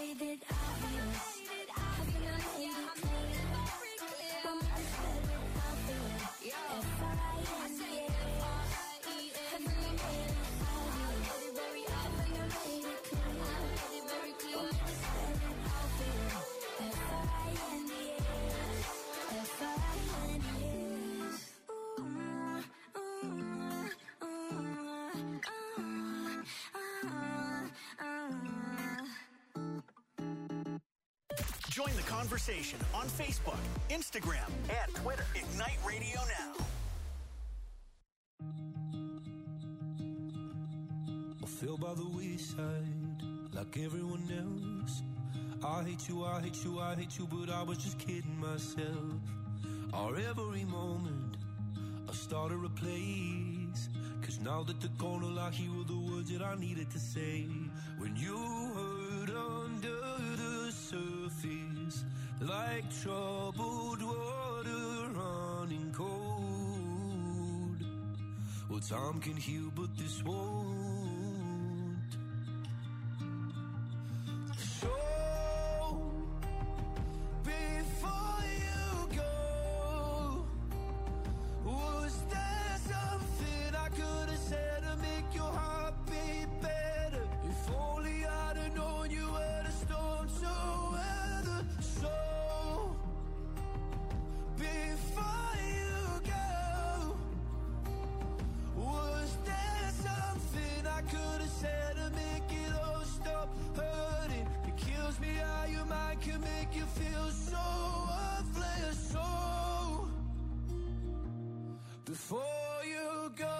made it obvious. Haven't I made it clear? Want me to spell it out for you? F-R-I-N-D-A. Haven't I made it obvious? Haven't I made it clear? Want me to spell it out for you? F-R-I-N-D-A. F-R-I-N-D-A. Join the conversation on Facebook, Instagram, and Twitter. Ignite Radio Now. I fell by the wayside like everyone else. I hate you, I hate you, I hate you, but I was just kidding myself. Our every moment I started a place, 'cause now that they're gone, all I hear were the words that I needed to say. When you hurt under the surface, like troubled water running cold. Well, time can heal, but this won't. So before you go, was there something I could have said to make your heart beat better? If only I'd have known you were the storm to weather. So before you go, was there something I could have said to make it all stop hurting? It kills me how your mind can make you feel so worthless. So before you go,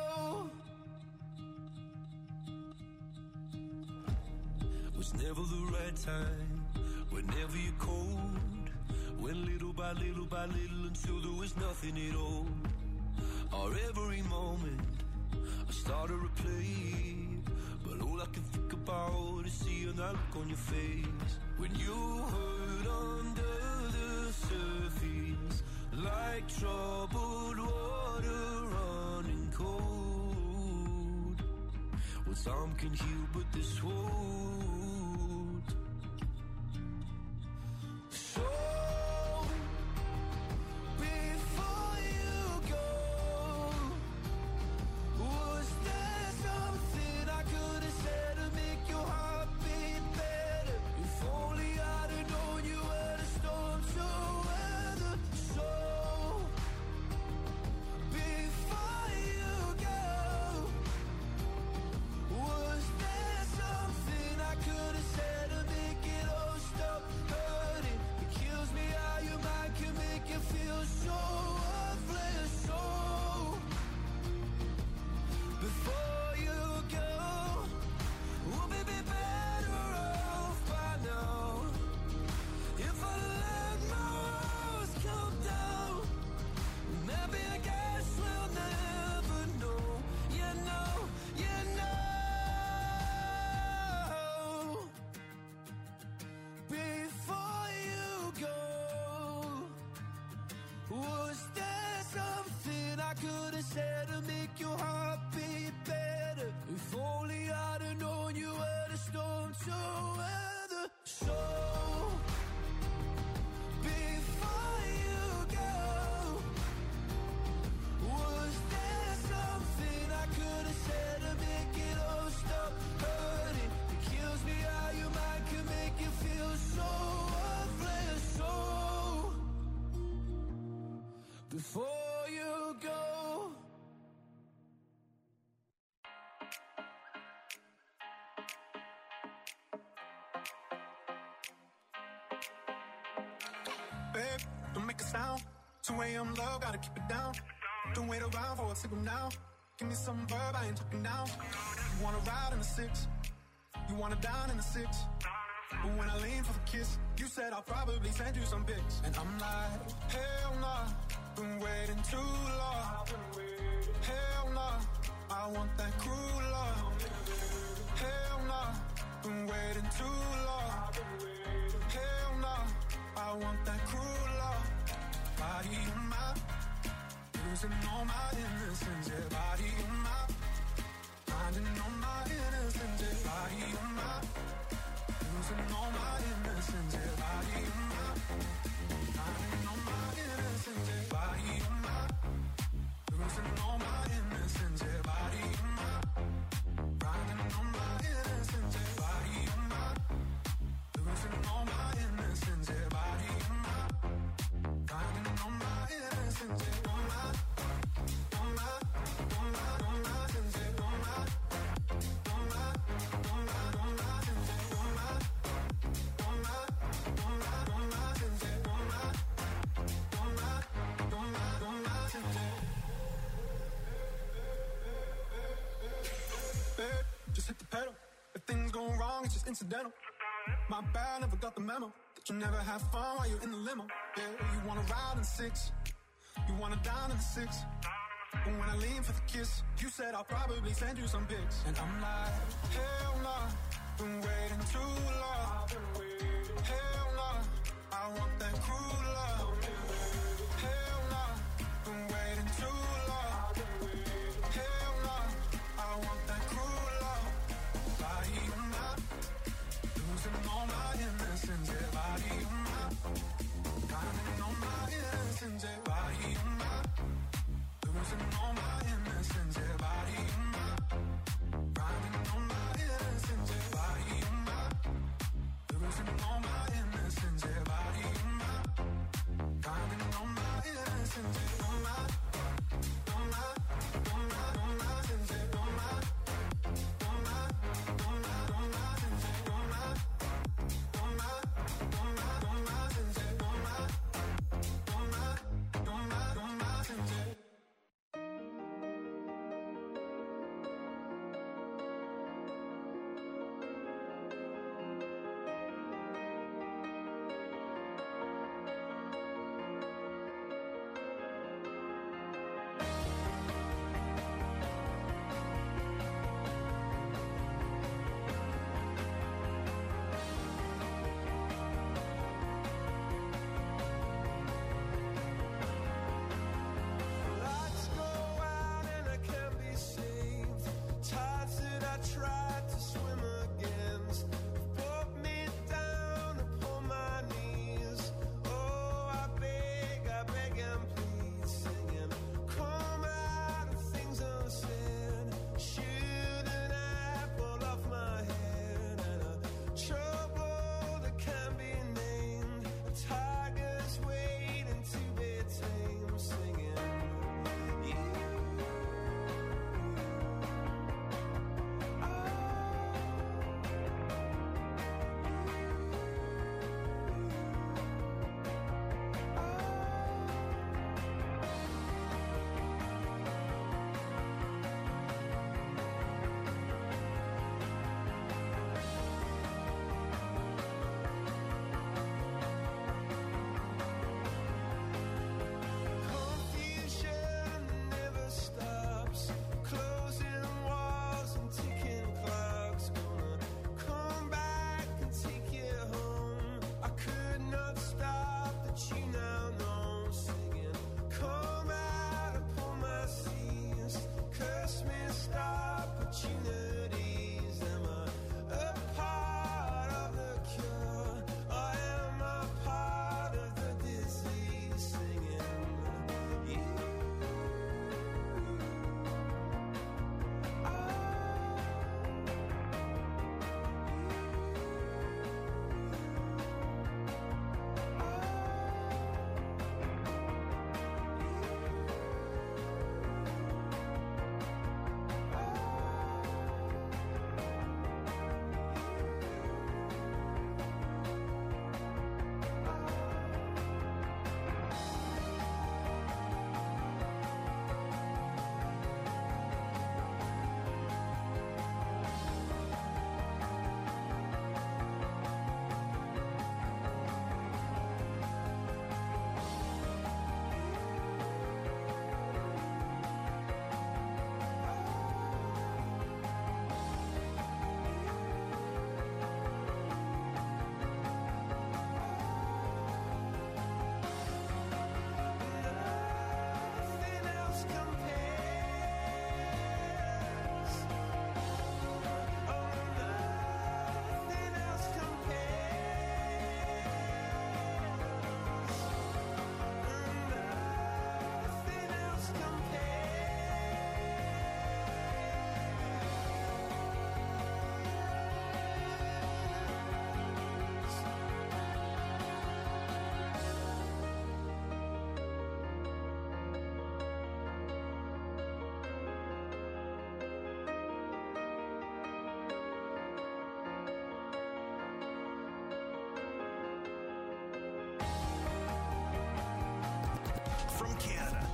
was never the right time, whenever you're cold. Went little by little by little until there was nothing at all. Our every moment I started to play, but all I can think about is seeing that look on your face. When you hurt under the surface, like troubled water running cold. Well, some can heal, but this won't. So before you go, was there something I could have said to make your heart beat better? If only I'd have known you were the storm to weather. So before you go, was there something I could have said to make it all stop hurting? It kills me how your mind can make you feel so worthless. So before you go, we'll be better off by now. If I let my walls come down, maybe I guess we'll never know. You know, you know. Before you go, was there something I could have said to make your heart beat better? If only I'd have known you were the storm to weather. So before you go, was there something I could have said to make it all stop hurting? It kills me how your mind can make you feel so worthless. So before you go. Babe, don't make a sound. 2 a.m. love, gotta keep it down. Don't wait around for a signal now. Give me some verb, I ain't talking now. You wanna ride in the 6, you wanna dine in the 6. But when I lean for the kiss, you said I'll probably send you some pics. And I'm like, hell nah, been waiting too long. Hell nah, I want that cruel love. Hell nah, been waiting too long. Hell nah, I want that cruel love. Body on my, losing all my innocence. Yeah, body on my, finding all my innocence. Yeah, body on my, losing all my innocence. innocence, yeah, body on my, riding on my innocence, yeah, body on my, losing all my innocence, yeah, body on my, riding on my innocence, yeah, body on my, losing all my innocence, yeah, body on my, riding on my innocence, yeah, on my, on my, on my, on my innocence, yeah, on my, on my, on my, on my innocence, yeah, on my, on my, on my, on my innocence, yeah, on my, on my, on my, on my innocence, yeah. Babe, just hit the pedal. If things go wrong, it's just incidental. My bad, never got the memo that you never have fun while you're in the limo. Yeah, you wanna ride in 6, you wanna dine in the 6. But when I lean for the kiss, you said I'll probably send you some pics. And I'm like, hell nah, been waiting too long. Hell nah, I want that cruel love. Hell nah, been waiting too long. Hell nah, I want that cruel love. Body on my, losing all my innocence, yeah, body on my, counting on my innocence, yeah, body on my, losing all my innocence, yeah, body on my, riding on my innocence, yeah, body on my, losing all my innocence, yeah, body on my, riding on my innocence, yeah, on my, on my, on my, on my innocence, yeah, on my, on my, on my, on my innocence, yeah, on my, on my, on my, on my innocence, yeah, on my, on my, on my, on my innocence, yeah. Lights go out and I can't be saved. Tides that I tried to swim against brought me down upon my knees. Oh, I beg and plead, singing, come out of things unsaid. Shoot an apple off my head and a trouble that can't be named. A tiger's waiting to be tamed, singing. You, oh,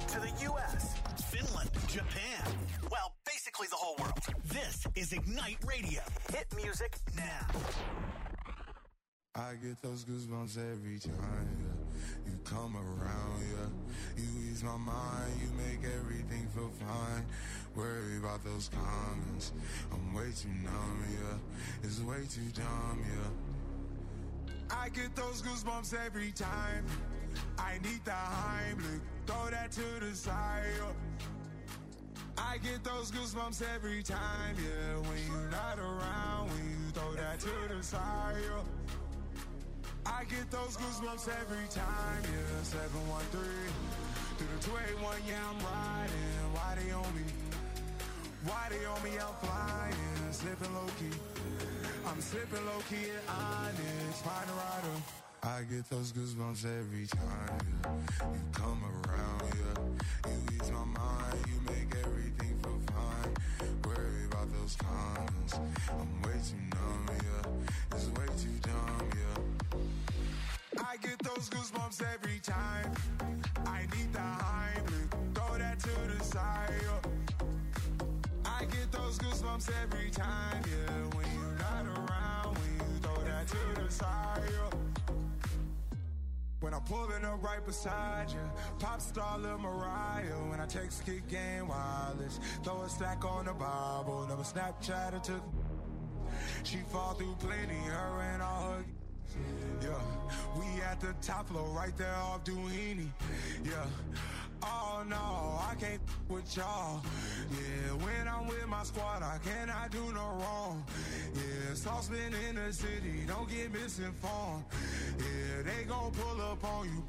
to the U.S., Finland, Japan. Well, basically the whole world. This is Ignite Radio. Hit music now. I get those goosebumps every time, you come around, you ease my mind, you make everything feel fine. Worry about those comments, I'm way too numb, it's way too dumb, I get those goosebumps every time. I need the Heimlich, throw that to the side. I get those goosebumps every time, when you're not around, when you throw that to the side. I get those goosebumps every time, 713 through the 281, I'm riding. Why they on me? Why they on me? I'm flying, slipping low key. I'm slipping low key at Onyx, find a rider. I get those goosebumps every time, you come around, you ease my mind, you make everything feel fine. Worry about those comments, I'm way too numb, it's way too dumb, I get those goosebumps every time. I need the Heimlich, throw that to the side. I get those goosebumps every time, when you're not around, when you throw that to the side. When I'm pulling up right beside you, pop star Lil Mariah. When I text Kick Game Wireless, throw a stack on the Bible. Never Snapchat or took. She fall through plenty, her and all her. We at the top floor, right there off Duini. Oh no, I can't with y'all. When I'm with my squad, I cannot do no wrong. Saucepan in the city, don't get misinformed. They gon' pull up on you.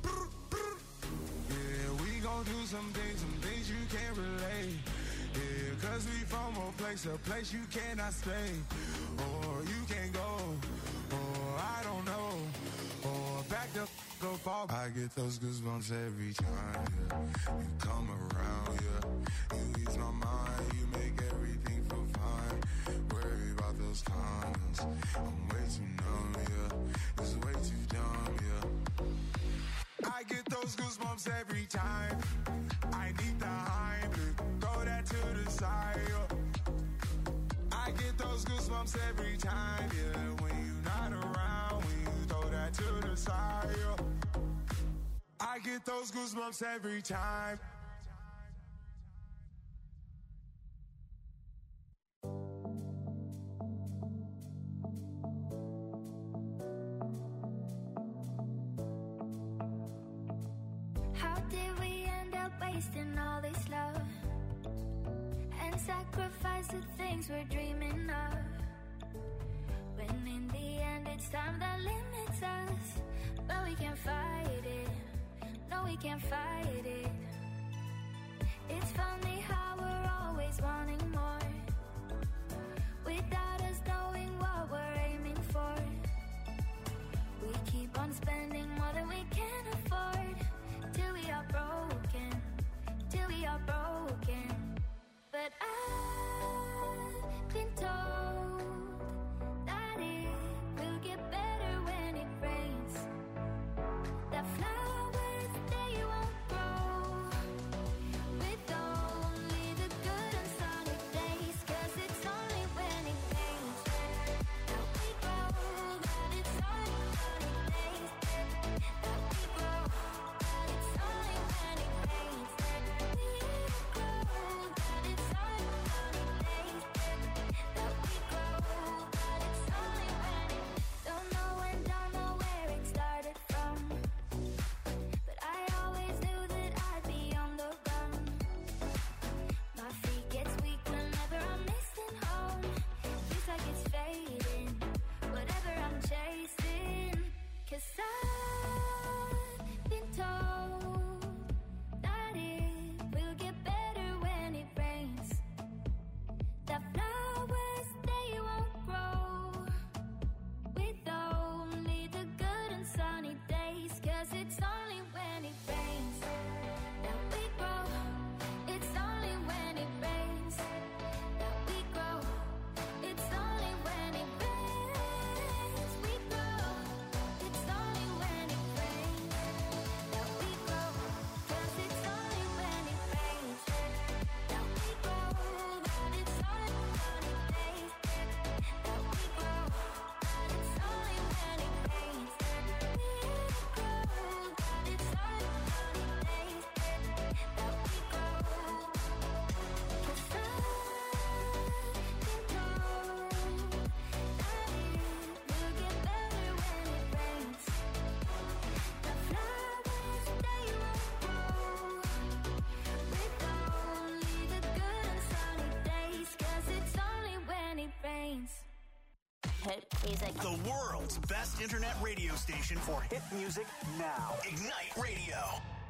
We gon' do some things you can't relate. Cause we from a place you cannot stay. Or you can't go. Or I don't know. Or back the go fall. I get those goosebumps every time, you come around, you ease my mind, you make everything feel fine. Worry about those comments, I'm way too numb, it's way too dumb, I get those goosebumps every time. I need the Heimlich, throw that to the side. I get those goosebumps every time, when you're not around, when you throw that to the side. I get those goosebumps every time. How did we end up wasting all this love and sacrifice the things we're dreaming of? When in the end it's time that limits us, but we can't fight it. No, we can't fight it. It's funny how we're always wanting more, without us knowing what we're aiming for. We keep on spending more than we can afford, till we are broken, till we are broken. But I've been told that it will get better when it rains, that flowers they won't grow with only the good and sunny days. hit music. The world's best internet radio station for hit music now. Ignite Radio.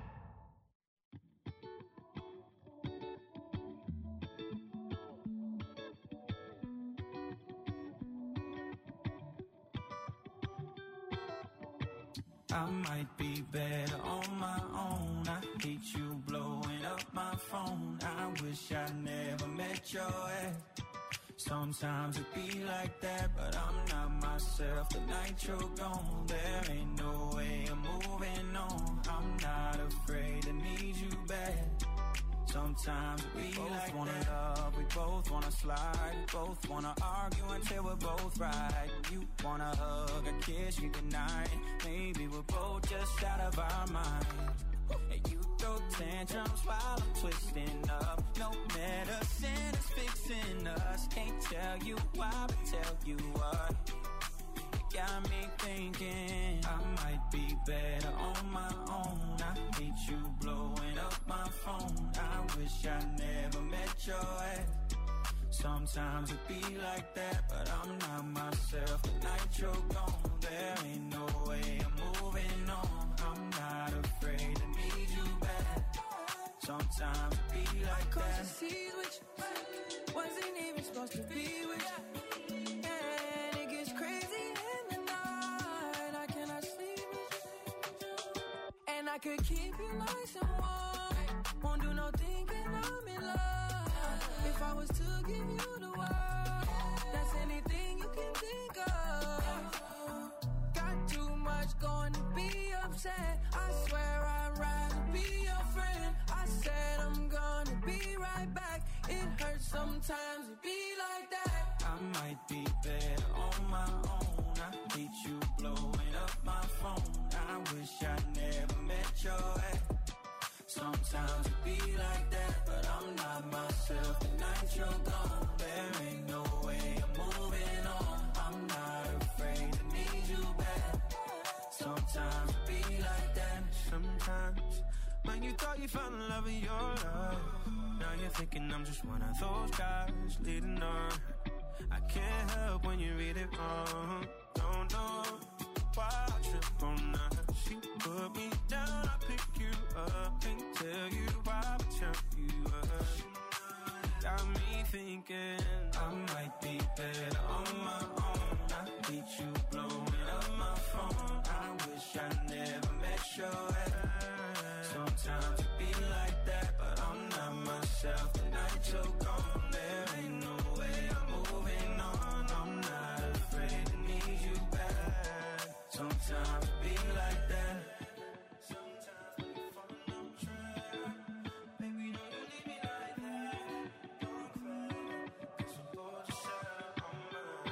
I might be better on my own. I hate you blowing up my phone. I wish I never met your ex. Sometimes it be like that, but I'm not myself. The night you're gone, there ain't no way I'm moving on. I'm not afraid to need you back. Sometimes we both like wanna that. Love, we both wanna slide, we both wanna argue until we're both right. You wanna hug, a kiss, you goodnight. Maybe we're both just out of our mind. And you throw tantrums while I'm twisting up. No medicine is fixing us. Can't tell you why, but tell you what. You got me thinking I might be better on my own. I hate you blowing up my phone. I wish I never met your ex. Sometimes it be like that, but I'm not myself. The night you're gone, there ain't no way I'm moving on. I'm not afraid to need you back. Sometimes it be like that. Seas with you, wasn't even supposed to be with you. And it gets crazy in the night. I cannot sleep with you. And I could keep you nice and warm. Won't do no thinking I'm in love. If I was to give you the world, that's anything you can think of. Got too much going to be upset. I swear I'd rather be your friend. I said I'm gonna be right back. It hurts sometimes to be like that. I might be better on my own. I hate you blowing up my phone. I wish I never met your ex. Sometimes it be like that, but I'm not myself. The night you're gone, there ain't no way I'm moving on. I'm not afraid to need you back. Sometimes it be like that. Sometimes when you thought you found the love of your life, now you're thinking I'm just one of those guys leading on. I can't help when you read it wrong. Don't know why I trip on that. She put me down, I pick you up. Can't tell you why, but tell you up. Got me thinking I might be better on my own. I hate you blowing up my phone. I wish I never met your ex. Sometimes it be like that, but I'm not myself. The night you're gone, there ain't no way I'm moving on. I'm not afraid to need you back. Sometimes it be like that. Sometimes we fall on track. Baby, don't you leave me like that. Don't cry, 'cause I'm bored, just shut up on my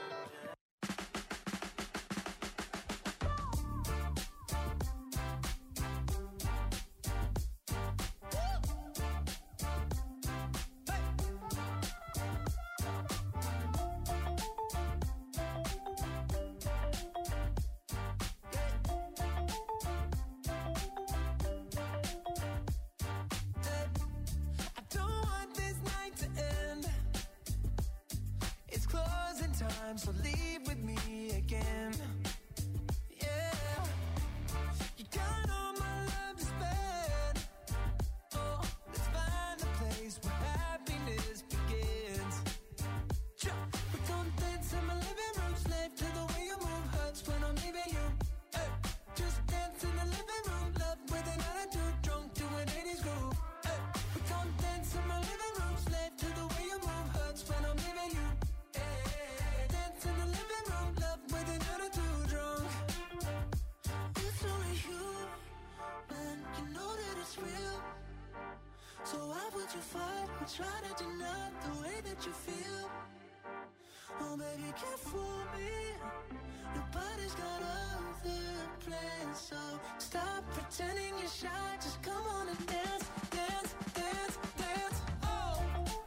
I don't want this night to end. It's closing time, so leave with me again. Yeah, you got all my love to spend. Oh, let's find a place where happiness begins. We don't dance in my living room, slave to the way you move hurts when I'm leaving you. Hey, just dance in the living room, love with an attitude, drunk to an 80s groove. Hey, we don't dance in my living room, slave to the way you move hurts when I'm leaving you. Hey, dance in the living room, love with an attitude, drunk. It's only you, man, you know that it's real. So why would you fight or try to deny the way that you feel? Oh, baby, can't fool me. Nobody's got other plans, so stop pretending you're shy. Just come on and dance, dance, dance, dance. Oh.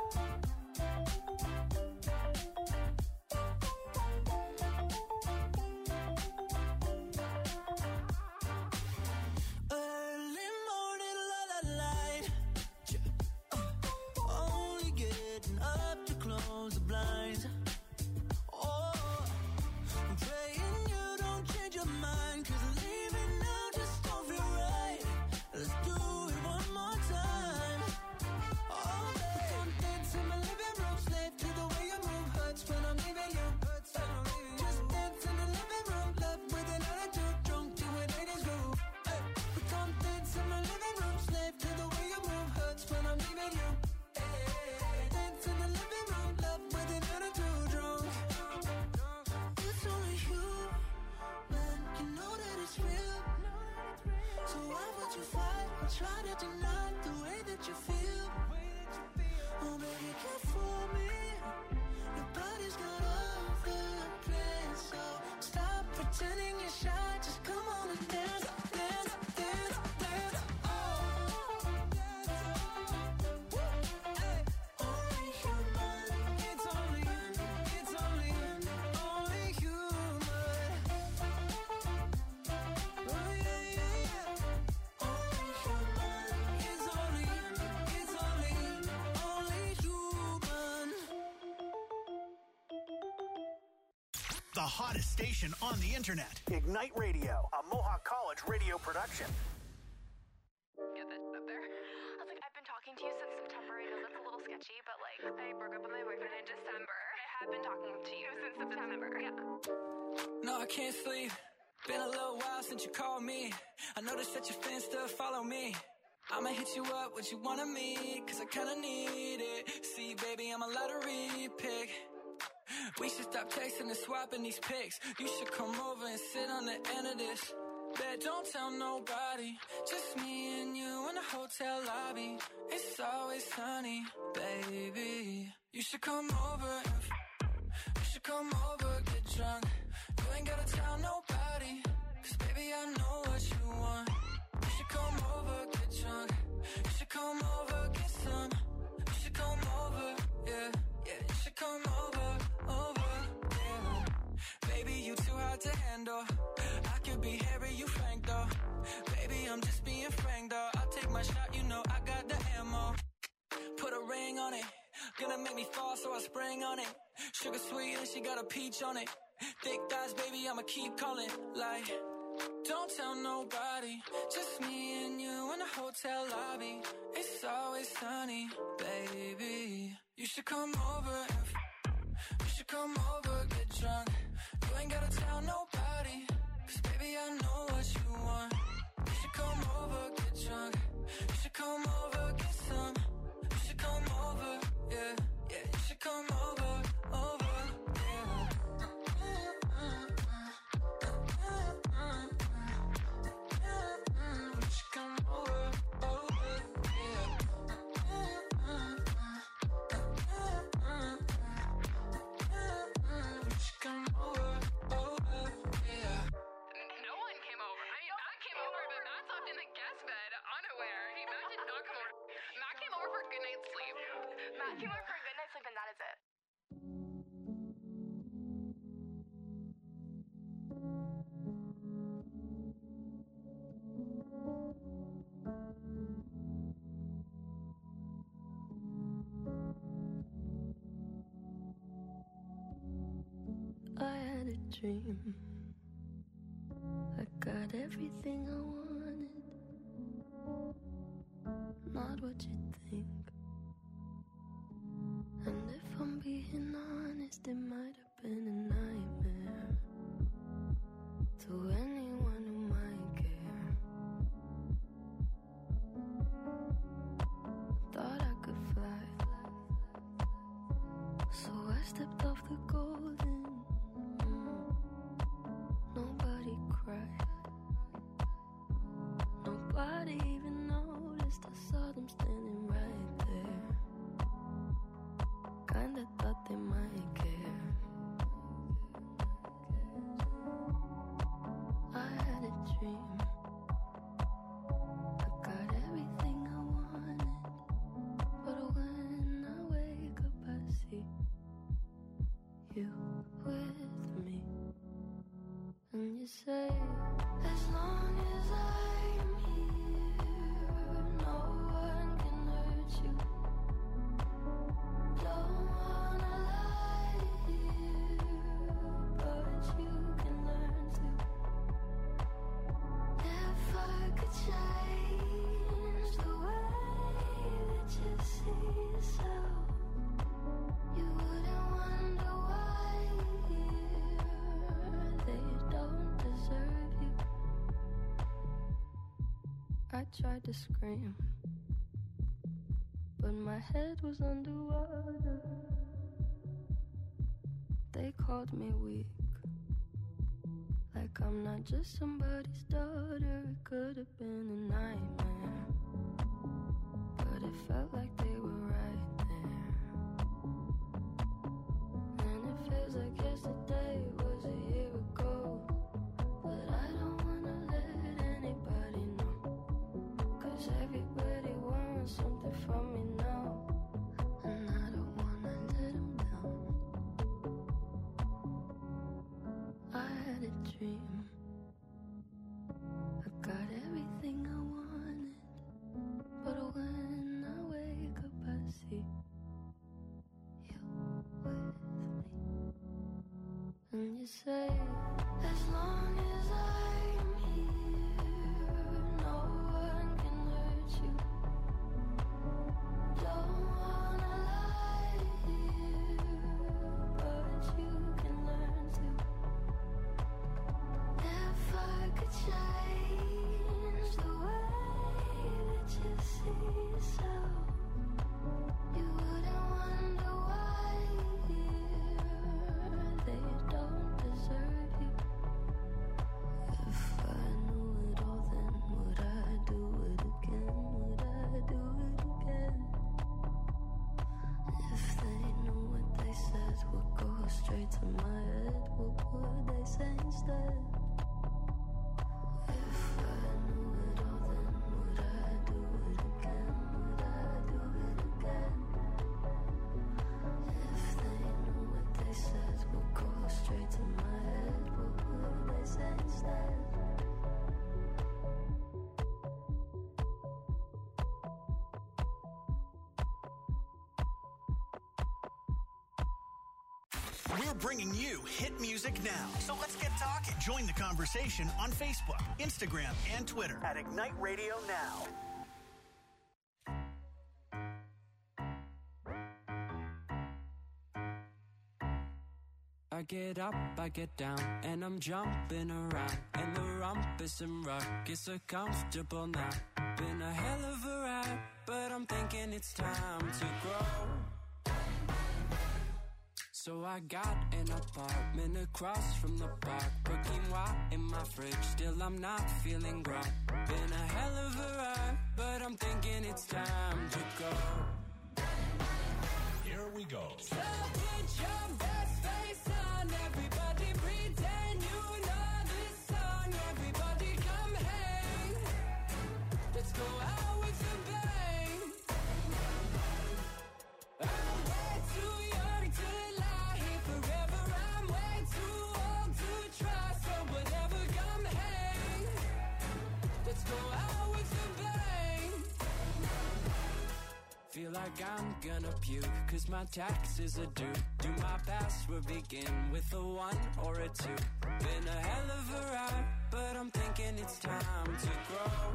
Early morning, la la light. Only getting up to close the blinds. Oh, The hottest station on the internet. Ignite Radio, a Mohawk College radio production. Get that up there. I was like, I've been talking to you since September. I know that's a little sketchy, but like, I broke up with my boyfriend in December. I have been talking to you since September. Yeah. No, I can't sleep. Been a little while since you called me. I noticed that your fans still follow me. I'ma hit you up, what you want of me, cause I kinda need it. See, baby, I'm a lottery pick. We should stop texting and swapping these pics. You should come over and sit on the end of this. Bet don't tell nobody, just me and you in the hotel lobby. It's always sunny, baby. You should come over, you should come over, get drunk. You ain't gotta tell nobody, cause baby I know what you want. You should come over, get drunk. You should come over, get some. You should come over, yeah, yeah. You should come over, yeah. Baby, you too hard to handle. I could be Harry, you Frank though. Baby, I'm just being frank though. I'll take my shot, you know I got the ammo. Put a ring on it. Gonna make me fall, so I spring on it. Sugar sweet and she got a peach on it. Thick thighs, baby, I'ma keep calling. Like, don't tell nobody, just me and you in the hotel lobby. It's always sunny, baby. You should come over, you should come over, get drunk. You ain't gotta tell nobody, cause baby I know what you want. You should come over, get drunk. You should come over, get some. You should come over, yeah, yeah. You should come over, yeah. You should come over, yeah. You should come over, yeah. No one came over. I mean, Matt came over, but Matt slept in the guest bed, unaware. Matt did not come over. Matt came over for a good night's sleep. Matt came over for a good night's sleep, and that is it. I had a dream. I got everything I wanted. Not what you think. And if I'm being honest, it might have been a nightmare to anyone who might care. Thought I could fly, so I stepped off the golden. Nobody cried. Nobody even noticed. I saw them standing right there. Kinda thought they might care. I had a dream. I got everything I wanted. But when I wake up I see you with me. And you say, as long as I'm here, no one can hurt you. Don't wanna lie here, but you can learn to. If I could change the way that you see yourself, you wouldn't wonder why they don't deserve you. I tried to scream, but my head was underwater. They called me weak, like I'm not just somebody's daughter. It could have been a nightmare, but it felt like they were right there. And it feels like yesterday was a year ago. But I don't wanna let anybody know, 'cause everybody wants something from me now. And I don't wanna let them down. I had a dream. I got everything I wanted. But when I wake up I And you say, as long as I'm here, no one can hurt you. Don't wanna lie here, but you can learn to. If I could change the way that you see yourself, you wouldn't wonder why they don't deserve you. If I knew it all, then would I do it again? Would I do it again? If they knew what they said would go straight to my head, what would they say instead? If I knew it all, then would I do it again? Would I do it again? If they knew what they said would go straight to my head, what would they say instead? We're bringing you hit music now. So let's get talking. Join the conversation on Facebook, Instagram, and Twitter at Ignite Radio Now. I get up, I get down, and I'm jumping around. And the rumpus and ruckus are comfortable now. Been a hell of a ride, but I'm thinking it's time to grow. So I got an apartment across from the park. Quinoa in my fridge, still I'm not feeling grown. Been a hell of a ride, but I'm thinking it's time to go. Here we go. So put your best face on, everybody pretend you know this song. Everybody come hang, let's go out with a bang. I'm way too young to lie here forever. I'm way too old to try, so whatever, come hang, let's go out with a bang. Feel like I'm gonna puke, cause my taxes are due. Do my password begin with a 1 or a 2? Been a hell of a ride, but I'm thinking it's time to grow.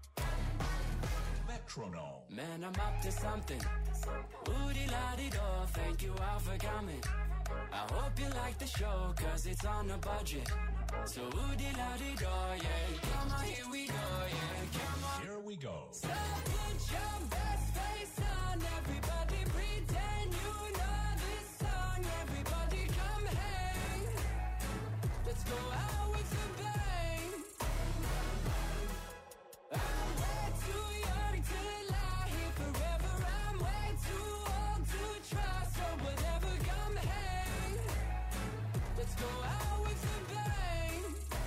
Metronome. Man, I'm up to something. Woody-la-di-do, thank you all for coming. I hope you like the show, cause it's on a budget. So woody-la-di-do, yeah. Come on, here we go, yeah. Come on. Here we go. So put your best face on, everybody pretend you know this song. Everybody come hang, let's go out with a bang. I'm way too young to lie here forever. I'm way too old to try, so whatever, come hang, let's go out with a bang.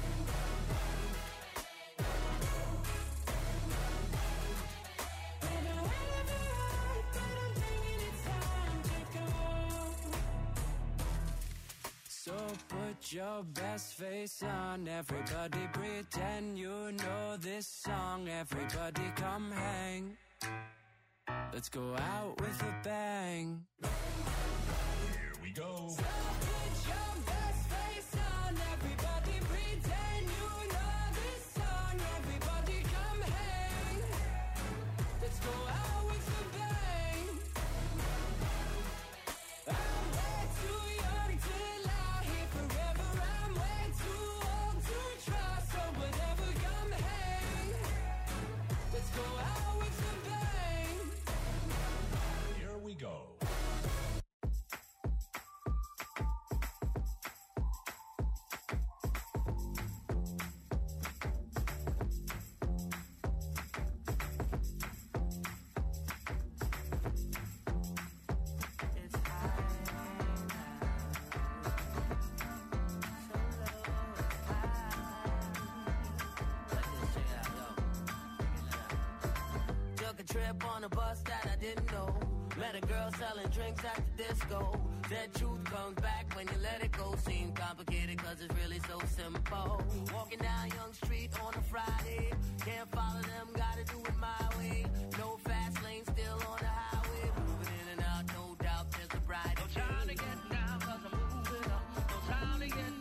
Been a hell of a ride, but I'm thinking it's time to go. So put your best face on, everybody pretend you know this song. Everybody come hang, let's go out with a bang. Here we go. So put your best face on, everybody pretend you know this song. Everybody come hang, let's go out with a bang. I'm way too young to lie here forever. I'm way too old to try, so whatever, come hang, let's go out with a bang. Here we go. Took a trip on a bus that I didn't know. Met a girl selling drinks at the disco. Said truth comes back when you let it go. Seems complicated cause it's really so simple. Walking down Young Street on a Friday. Can't follow them, gotta do it my way. No fast lane, still on the highway. Moving in and out, no doubt there's a brighter day. No time to get down cause I'm moving up. No time to get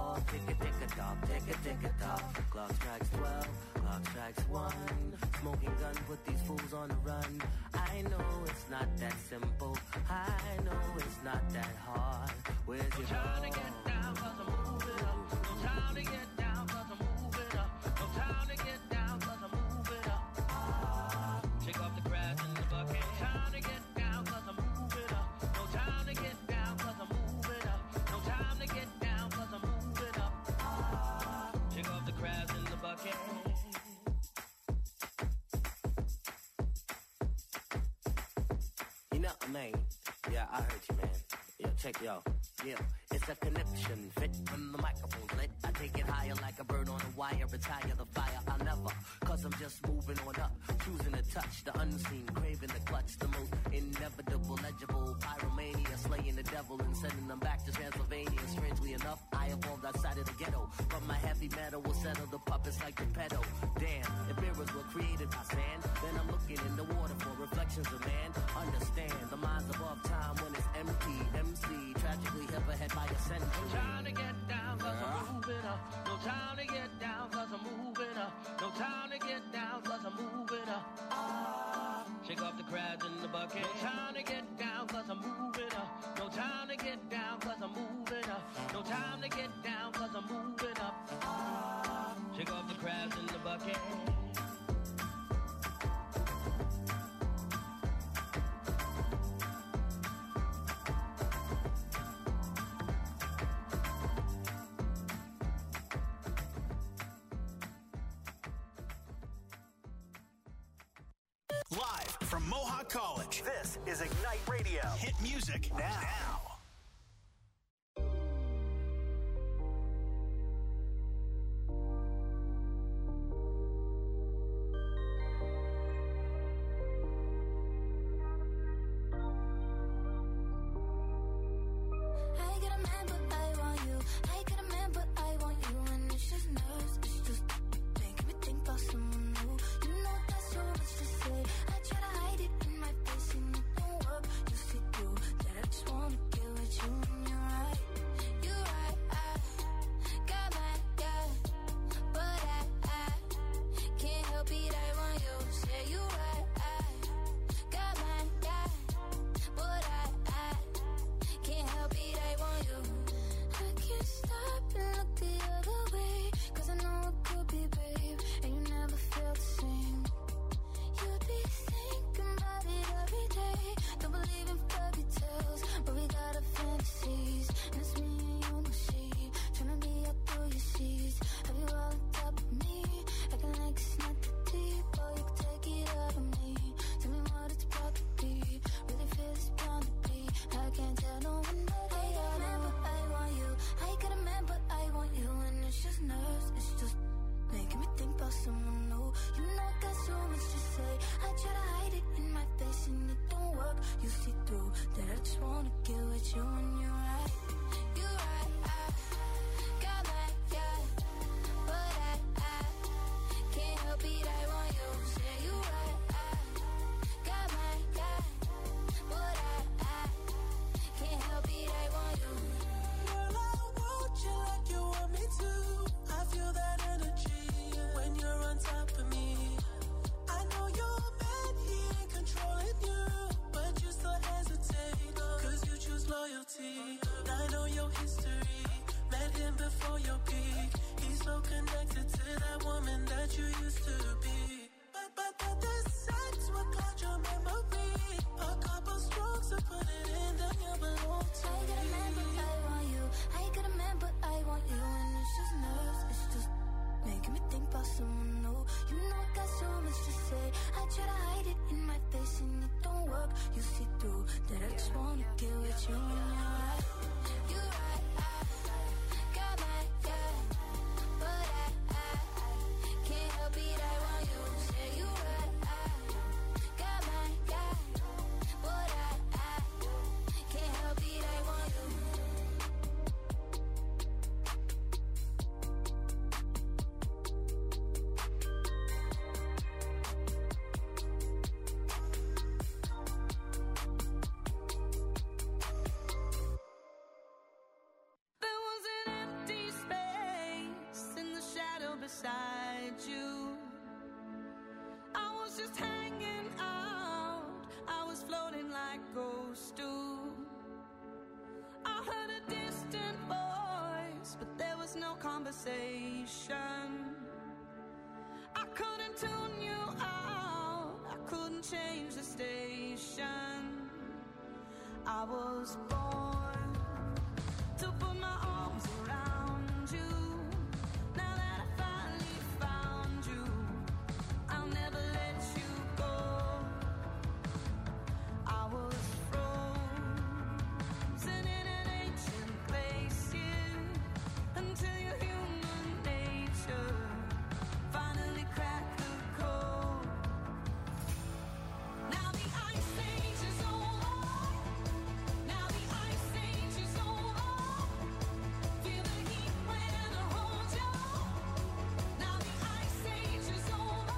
dog, tick-a-tick-a-tock, tick-a-tick-a-tock. Clock strikes 12, clock strikes 1. Smoking gun, put these fools on the run. I know it's not that simple. I know it's not that hard. Where's your time to get down, cause I'm moving up. No time to get down, cause I'm moving up. No time to get down, cause I'm moving up. Shake off the grass in the bucket. No time to get down, cause I'm moving up. No time to get down, cause I'm moving up. No time to get down, cause I'm moving up. Shake off the grass in the bucket. You know, man. Yeah, I heard you, man. Yo, check yo. Yeah, it's a connection fit when the microphone's lit. I take it higher like a bird on a wire. Retire the fire, I'll never. Cause I'm just moving on up. Choosing to touch the unseen. Craving the clutch. The most inevitable, legible. Pyromania. Slaying the devil and sending them back to Transylvania. Strangely enough, I evolved outside of the ghetto. But my heavy metal will settle the puppets like the pedo. Damn, if mirrors were created by sand, then I'm looking in the water for reflections of man. Understand, the mind's above time when it's empty. MC, tragically hit ahead by a century. No time to get down, cause I'm moving up. No time to get down, cause I'm moving up. No time to get down, cause I'm moving up. Shake off the crabs in the bucket. No time to get down, cause I'm moving up. No time to get down, cause I'm moving up. No time to get down, cause I'm moving up. Shake off the crabs in the bucket. Live from Mohawk College, this is Ignite Radio. Hit music now. But I can't help it, I want beside you. I was just hanging out, I was floating like ghosts do. I heard a distant voice, but there was no conversation. I couldn't tune you out, I couldn't change the station. I was born to put my arms around you. Now that I finally found you, I'll never let you go. I was frozen in an ancient place, yeah, until your human nature finally cracked the code. Now the ice age is over. Now the ice age is over. Feel the heat when I hold you. Now the ice age is over.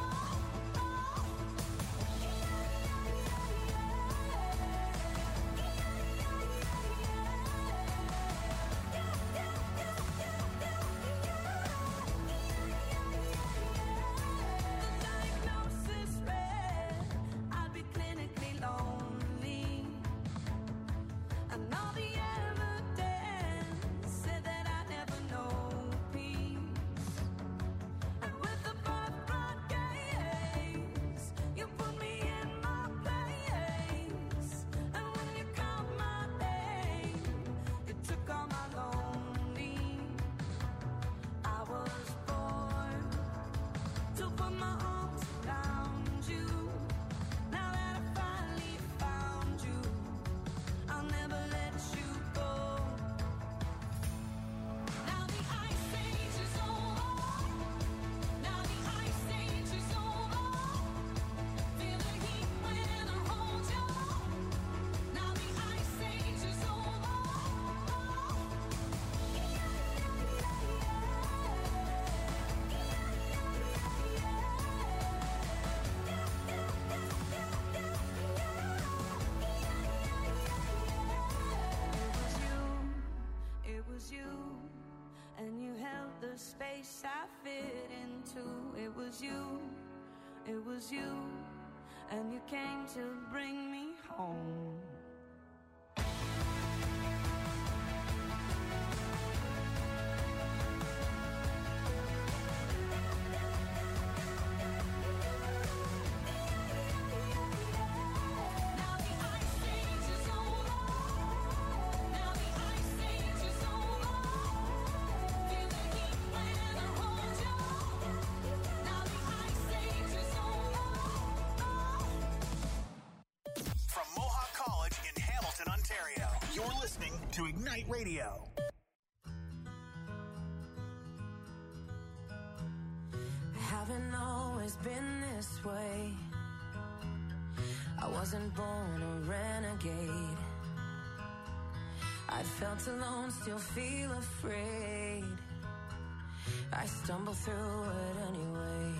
The diagnosis read I'd be clinically lonely, and all the evidence said that I'd never know peace. And with the birth brought gaze, you put me in my place. And when you called my name, it took all my lonely. I was born to put my arms around you. Now that I finally found you, I'll never let you go. Now the ice age is over. Now the ice age is over. Feel the heat when I hold you. Now the ice age is over. It was you, and you held the space I fit into. It was you, and you came to bring me home. Now the ice age is over. Now the ice age is over. Feel the heat when I hold you. Now the ice age is over. From Mohawk College in Hamilton, Ontario, you're listening to Ignite Radio. Haven't always been this way. I wasn't born a renegade. I felt alone, still feel afraid. I stumble through it anyway.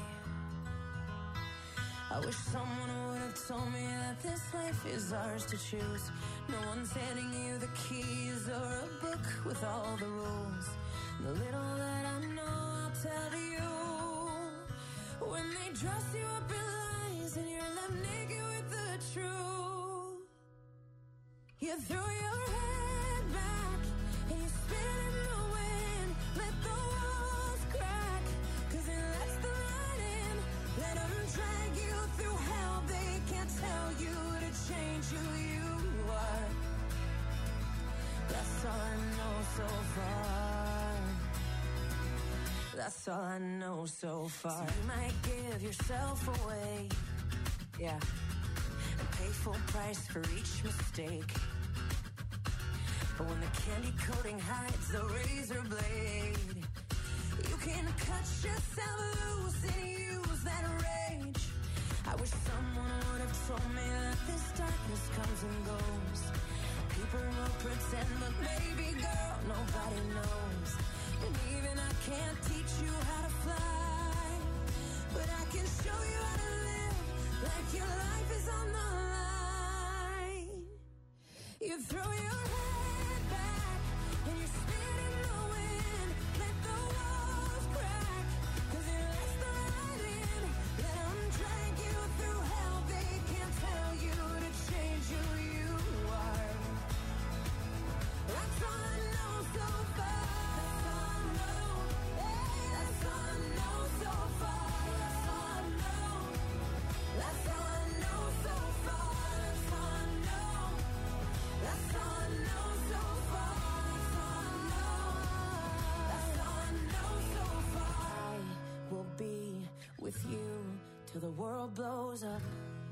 I wish someone would have told me that this life is ours to choose. No one's handing you the keys or a book with all the rules. The little that I know, I'll tell to you. When they dress you up in lies and you're left naked with the truth, you throw your head back and you spin in the wind. Let the walls crack, 'cause it lets the light in. Let them drag you through hell. They can't tell you to change who you are. That's all I know so far. That's all I know so far. So you might give yourself away, yeah, and pay full price for each mistake. But when the candy coating hides the razor blade, you can cut yourself loose and use that rage. I wish someone would have told me that this darkness comes and goes. People will pretend, but baby girl, nobody knows. And even I can't teach you how to fly, but I can show you how to live like your life is on the line. You throw your head back and you spin in the wind. Let the walls crack, 'cause world blows up.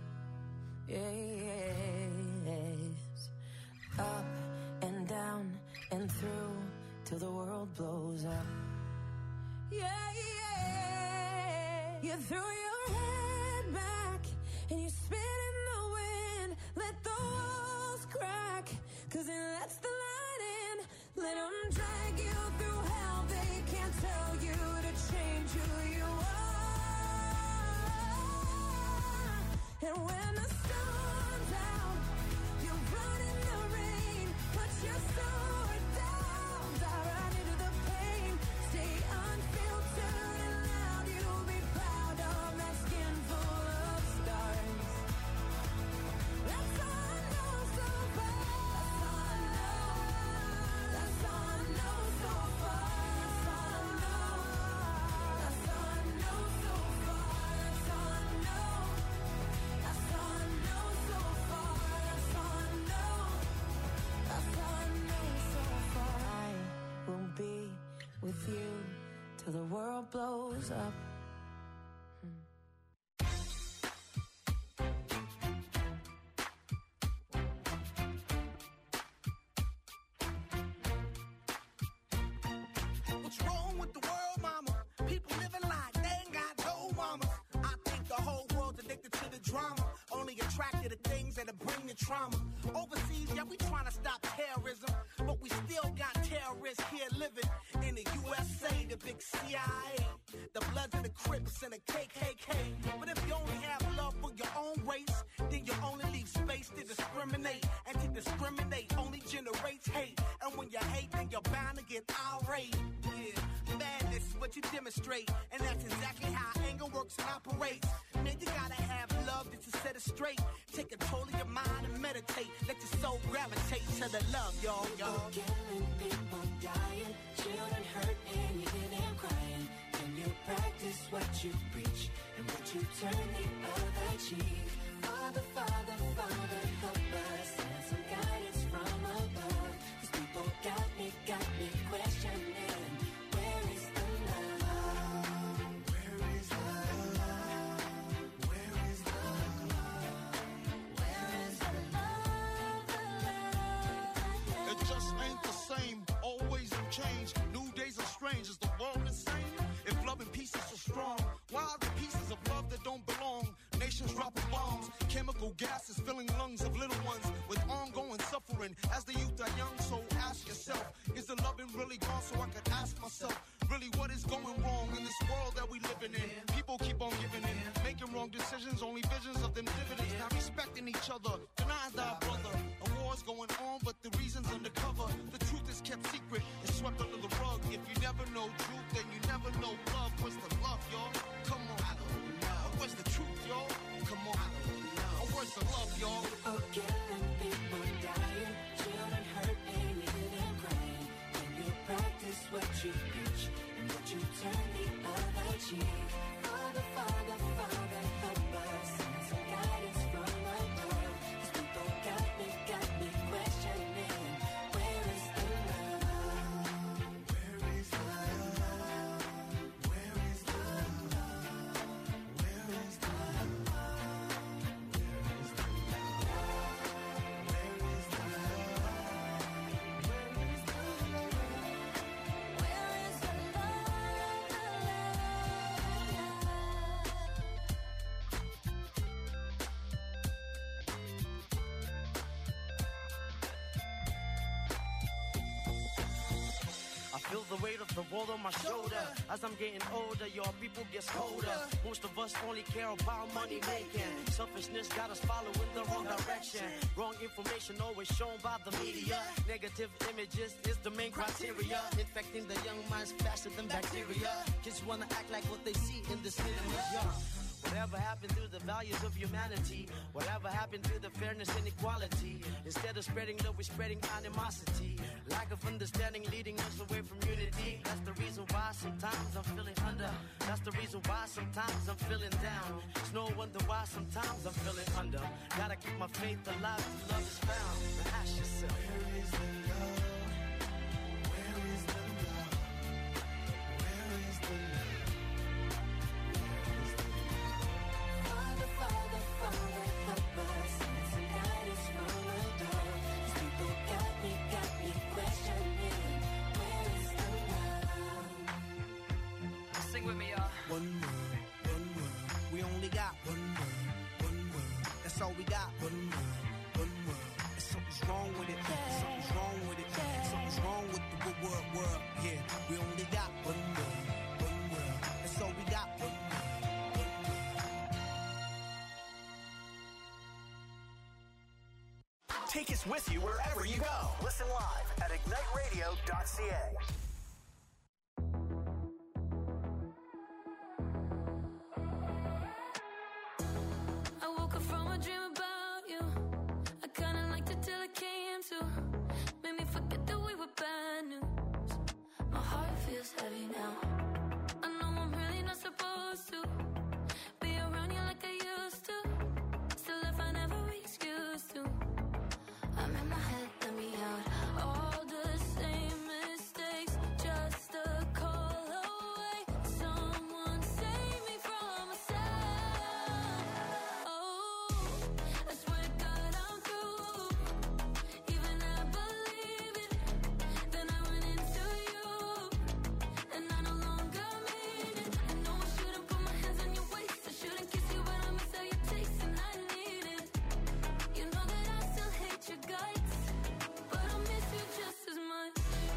Yes. Up and down and through till the world blows up. Yeah, yeah. You threw your head back and you spit in the wind. Let the walls crack, 'cause it lets the light in. Let them drag you through hell. They can't tell you to change who you are. And when the storm's out, you run in the rain. Put your sword down, dive right into the pain. Stay unfiltered and loud. You'll be proud of that skin full of scars. That's all I know so far. That's all I know so far. That's all I know. That's all I know so far. That's all I know. That's all I know so far. That's all I know. That's all I know so far. I will be with you till the world blows up. What's wrong with the world, mama? People living like they ain't got no mama. I think the whole world's addicted to the drama, only attracted to things that'll bring the trauma. Overseas, yeah, we trying to stop terrorism, but we still got terrorists here living in the USA, the big CIA, the Bloods and the Crips and the KKK. But if you only have love for your own race, then you only leave space to discriminate, and to discriminate only generates hate. And when you hate, then you're bound to get irate. Yeah, madness is what you demonstrate, and that's exactly how anger works and operates. Man, you gotta have love just to set it straight. Take control of your mind and meditate. Let your soul gravitate to the love, y'all. People killing, people dying, children hurt and you hear them crying. When you practice what you preach, and would you turn the other cheek? Father, Father, Father, help us, send some guidance from above. 'Cause people got me questioning, where is the love? Where is the love? Where is the love? Where is the love? It just ain't the same. Always in change. New days are strange. Is the world insane? If love and peace is so strong, why are the pieces of love that don't belong? Nations dropping bombs, chemical gases filling lungs of little ones with ongoing suffering. As the youth are young, so ask yourself, is the loving really gone? So I could ask myself, really what is going wrong in this world that we living in? People keep on giving in, making wrong decisions, only visions of them dividends. Not respecting each other, denying thy brother. A war's going on, but the reason's undercover. The truth is kept secret, it's swept under the rug. If you never know truth, then you never know love. Where's the love, y'all? Come on. I don't know. Where's the truth, y'all? Come on. I don't know. Where's the love, y'all? People killing, people dying, children hurt and you hear them crying. When you practice what you preach, and would you turn the other cheek? Father, Father, Father, help us, send some guidance from above. 'Cause people got me questioning, where is the love? Where is the love? Where is the love? Where is the love? Where is the love? Where is the Feel the weight of the world on my shoulder. As I'm getting older, your people gets colder. Most of us only care about money making. Selfishness got us following the wrong direction. Wrong information always shown by the media. Negative images is the main criteria. Infecting the young minds faster than bacteria. Kids wanna act like what they see in the cinema. Yeah. Whatever happened to the values of humanity? Whatever happened to the fairness and equality? Instead of spreading love, we're spreading animosity. Lack of understanding leading us away from unity. That's the reason why sometimes I'm feeling under. That's the reason why sometimes I'm feeling down. It's no wonder why sometimes I'm feeling under. Gotta keep my faith alive till love is found. Now ask yourself, where is the love? Where is the love? Where is the love? Father, with me, y'all. One world, we only got one world, that's all we got. One world, and something's wrong with it, something's wrong with it, something's wrong with the world, yeah. We only got one world, that's all we got. One world. Take us with you wherever you go. Listen live at igniteradio.ca. I woke up from a dream about you. I kinda liked it till it came to. Made me forget that we were bad news. My heart feels heavy now. I know I'm really not supposed to be around you like I used to. Still if I never excuse to. I'm in my head, let me out. All the same mistakes, just a call away. Someone save me from myself. Oh, I swear to God I'm through. Even I believe it. Then I went into you, and I no longer mean it. I know I shouldn't put my hands on your waist. I shouldn't kiss you, but I miss how you taste, and I need it. You know that I still hate your guts, but I miss you just as much.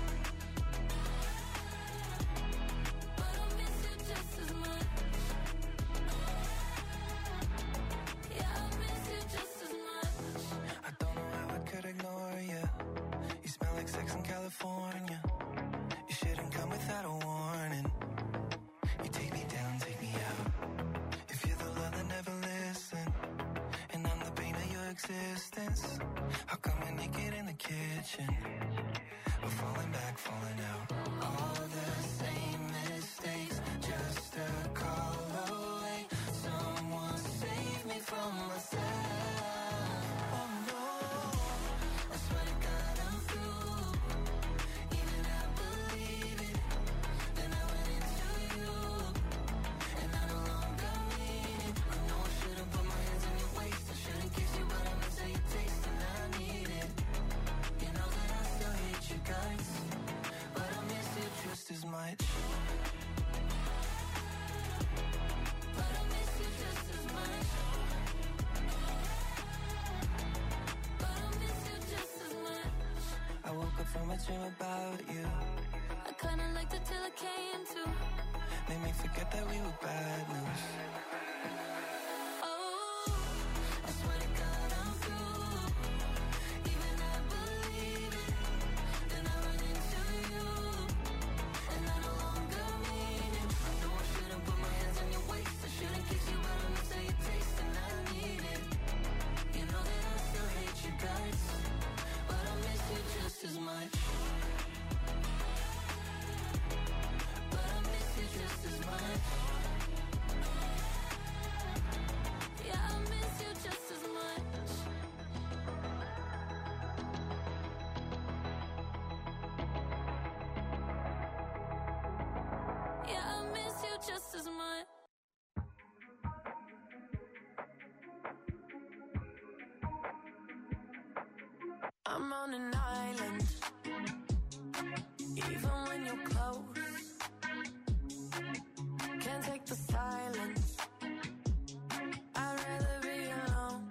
But I miss you just as much. Yeah, I miss you just as much. I don't know how I could ignore you. You smell like sex in California. You shouldn't come without a warning. You take me down, take me out. If you're the love that never listen, and I'm the pain of your existence, how come we're naked in the kitchen? We're falling back, falling out. All the same mistakes, just a call away. Someone save me from myself. Oh no, I swear to God I'm through. Even I believe it. Then I went into you, and I no longer mean it. I know I shouldn't put my hands on your waist. I shouldn't kiss you, but I miss how you taste, and I need it. You know that I still hate your guts, but I miss you just as much. But I miss you just as much. But I miss you just as much. I woke up from a dream about you. I kinda liked it till it came to. Made me forget that we were bad news. Oh, I swear to God I'm through. Even I believe it. Then I run into you, and I no longer mean it. I know I shouldn't put my hands on your waist. I shouldn't kiss you, but I miss how you taste, and I need it. You know that I still hate your guts, but I miss you just as much. But I miss you just as much. Yeah, I miss you just as much. Yeah, I miss you just as much. I'm on an island, even when you're close. Can't take the silence. I'd rather be alone.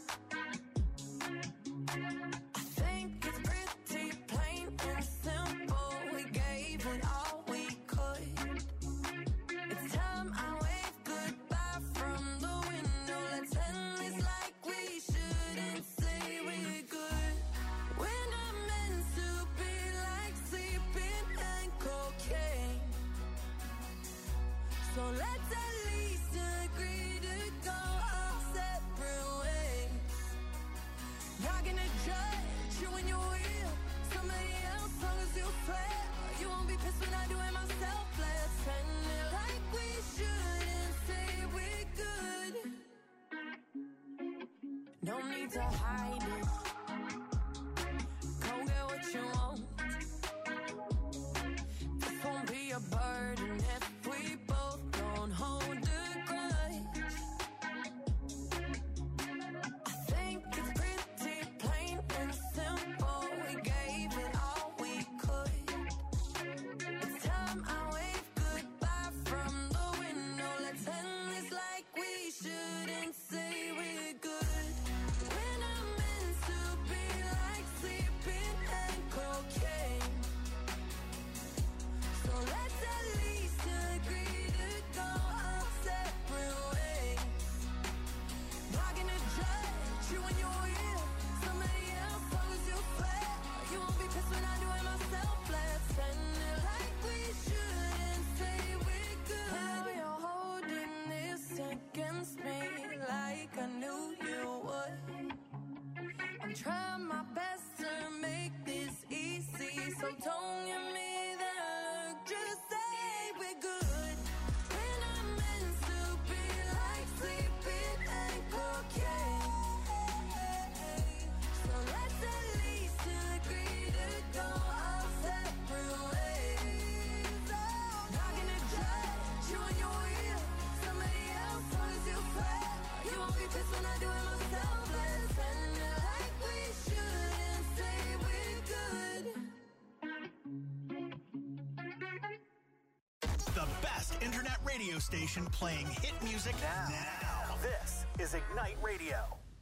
I think it's pretty plain and simple. We gave it all we could. It's time I wave goodbye from the window. Let's end this like we shouldn't say we're good. We're not meant to be like sleeping and cocaine. So let's at least agree to go our separate ways. Not gonna judge you when you will somebody else, long as you swear you won't be pissed when I do it myself. Let's end it like we shouldn't say we're good. No need to hide it. Go get what you want. This won't be a burden if we both don't hold a grudge. I think it's pretty plain and simple. We gave it all we could. It's time I wave goodbye from the try my best to make this easy. So don't give me that look, just say we're good. When I'm meant to be like sleeping and cocaine. So let's at least agree to go our separate ways. Not gonna judge you on your wheel. Somebody else always you swear. You won't be pissed when I do it myself. Let's end it like we should and say we're good. The best internet radio station playing hit music now. This is Ignite Radio.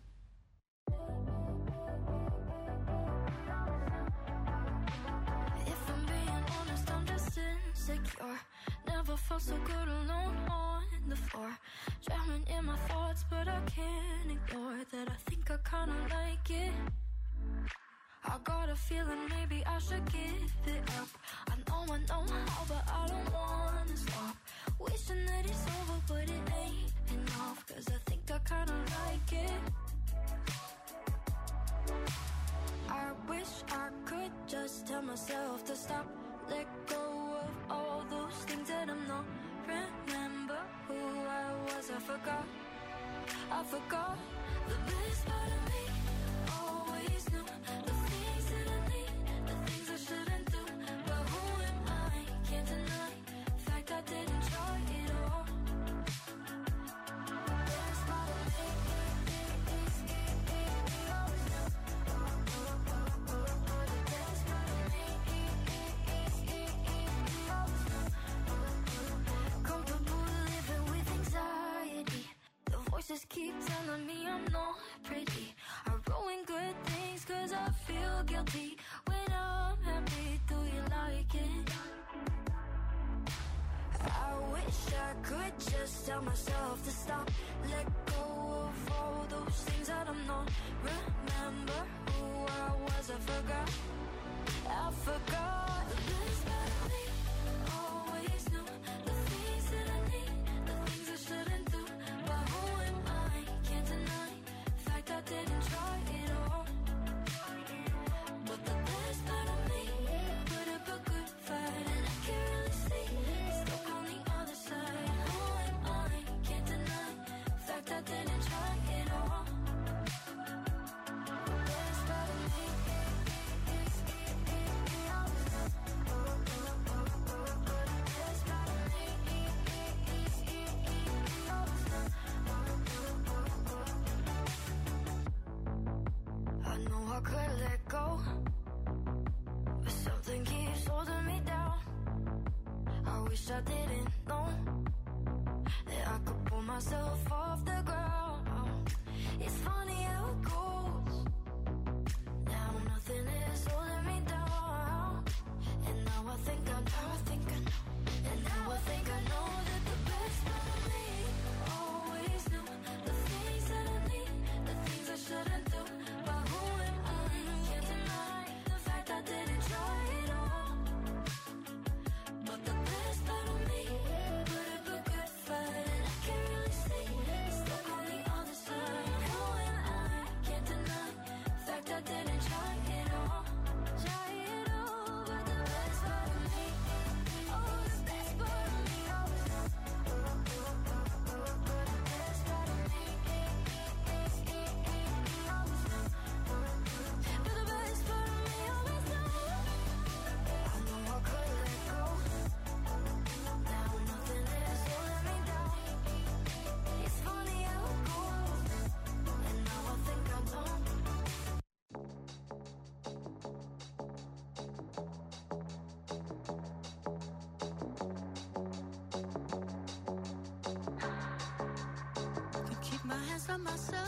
If I'm being honest, I'm just insecure. Never felt so good alone on the floor. Drowning in my thoughts, but I can't ignore that I think I kinda like it. I got a feeling maybe I should give it up. I know how, but I don't wanna stop. Wishing that it's over, but it ain't enough. Cause I think I kinda like it. I wish I could just tell myself to stop. Let go of all those things that I'm not. Remember who I was, I forgot. The best part of me always knew the things that I need, the things I shouldn't do. But who am I? Can't deny the fact I didn't try it all. The best part of me is always knew. The best part of me is always knew. Comfortable living with anxiety. The voices keep telling me I'm not pretty. I ruin good things cause I feel guilty. When I'm happy, do you like it? I wish I could just tell myself to stop. Let go of all those things that I'm not. Remember who I was, I forgot. The best part of me always knew the things that I need, the things I shouldn't do. But who am I? Can't deny the fact I didn't try it all. But the best part of me put up a good fight, and I can't really see it's stuck on the other side. Who am I? Can't deny the fact I didn't try it all. The best part of me is always knew. The best part of me is always knew. I know I could let go, but something keeps holding me down. I wish I didn't know that I could pull myself off the ground. It's funny how it goes. Now nothing is holding me down. And now I think I know. And now I think I know that the best part of me always knew the things that I need, the things I shouldn't do. But who am I? Can't deny the fact I didn't try it all. But the best part of me put up a good fight, and I can't really see it's stuck on the other side. Who am I? Can't deny the fact I didn't try it all. But the best part of me, oh, the best part of me always knew. The best part of me always knew. But the best part of me always knew. I know I could let go. Now nothing is holding me down. It's funny how it goes. And now I think I don't. To keep my hands on myself.